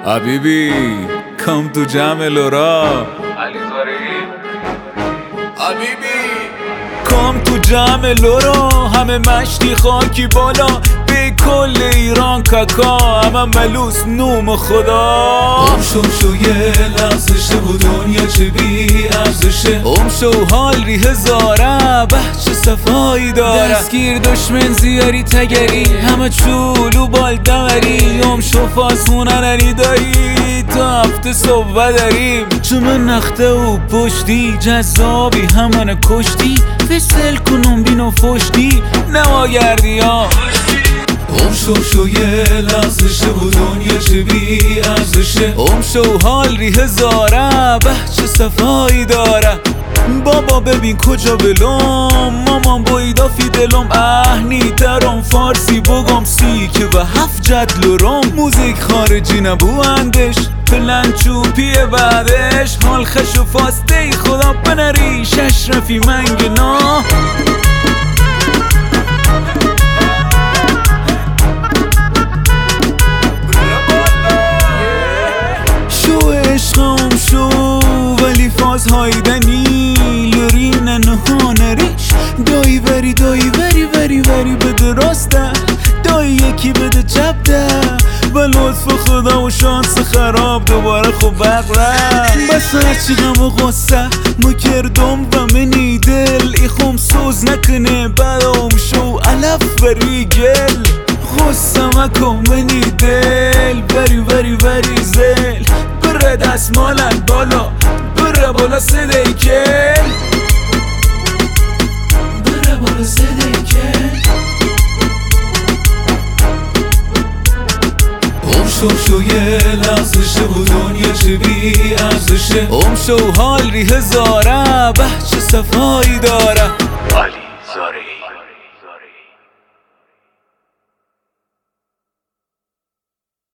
حبیبی کم تو جمع لورا علی زاری حبیبی کم تو جمع لورا، همه مشتی خاکی بالا، به کل ایران ککا، همه ملوس نوم خدا. شو یه لحظشه و دنیا چه بی ارزشه، شو حال ری هزاره به چه صفایی داره، دستگیر دشمن زیاری تگری، همه چولو بال دمری، شو فاسمونه نری دایی تا هفته صبح داریم، چون نخته و پشتی جذابی همه کشتی، فسل کنم بینو فشتی نواگردی ها. شو یه لحظشه و دنیا چه بی ارزشه، شو حال ری هزاره به چه صفایی داره. بابا ببین کجا بلوم، مامان بایدا فی دلم اهنی ترم، فارسی بگم سی که به 7 جدلورم، موزیک خارجی نبوندش پلن چوپیه بعدش، حال خش و فاسته ای خدا بنری ششرفی منگنا. شو ولی فاز هایدنی لرین نهانریش، دایی وری بده راسته، دایی یکی بده چپ ده، و لطف خدا و شانس خراب دوباره خوب بقره، بس هرچی غم و غصه مکردم و منی دل، ای خم سوز نکنه بدم شو علف بری گل، غصه مکن منی دل، بری زل، بره دستمالن بالا، بره بالا صدای کل، بره بالا صدای کل. شو یه لحظشه و دنیا چه بی ارزشه، شو حال ری هزاره به چه صفایی داره. علی